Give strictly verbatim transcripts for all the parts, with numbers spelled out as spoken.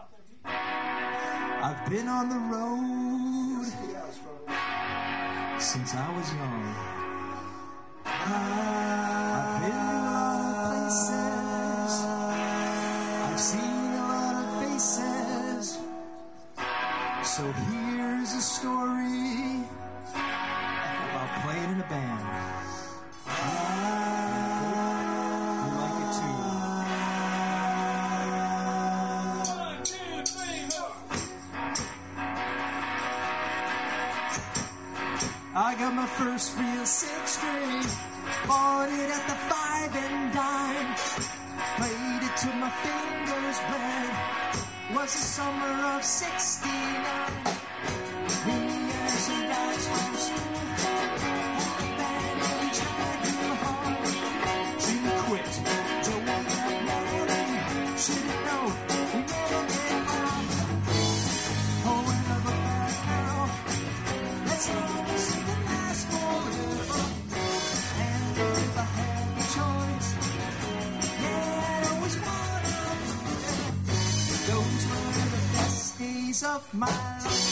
I've been on the road since I was young. I've been in a lot of places. I've seen a lot of faces. So here's a story about playing in a band. You like it too. One, two, three, four. I got my first real six string. Bought it at the five and dime. Played it till my fingers bled. Was the summer of sixty-nine. Me and some guys from school had a band and we tried real hard. Jimmy quit, Joey got mad. Shouldn't know, we never get on. Oh, and I look back now. Let's all sing the last forever. And if I had the choice, yeah, I'd always want to. Those were the best days of my life.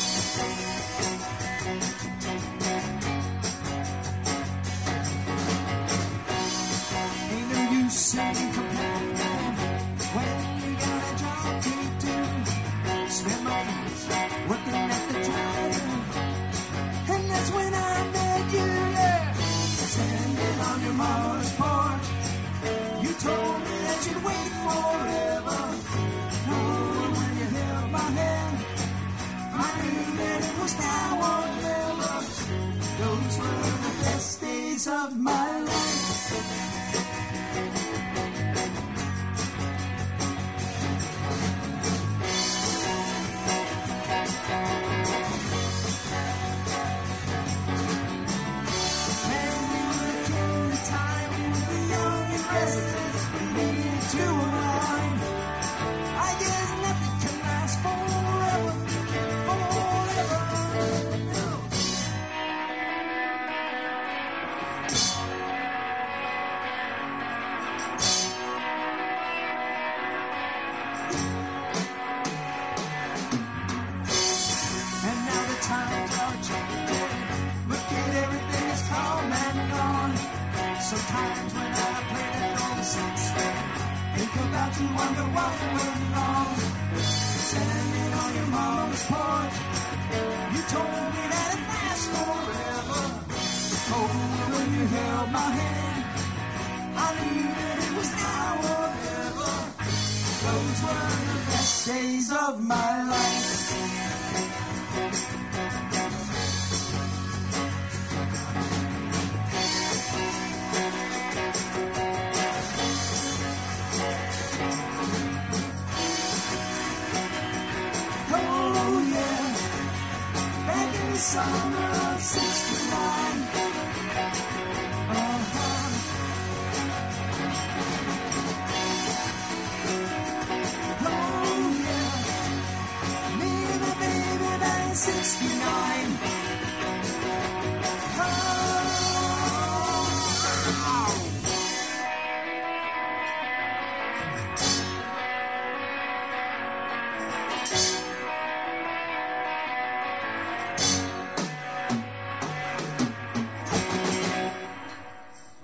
Ain't no use in complaining when you got a job to do. Spend my days working at the drive-in, and that's when I met you, yeah. Standing on your mama's porch, you told me that you'd wait forever. Oh, when you held my hand, I knew that it was now or never. Those were the best days of my life. Man, we were killing the time. We were young and restless. We needed to align. I guess nothing can last forever, forever. No. And now the times are changing. Look at everything that's come and gone. Sometimes when I play that old six string, think about you, wonder what went wrong. Standing on your mama's porch, you told me that it lasts forever. Oh, when you held my hand, I knew that it was now or never. Those were the best days of my life.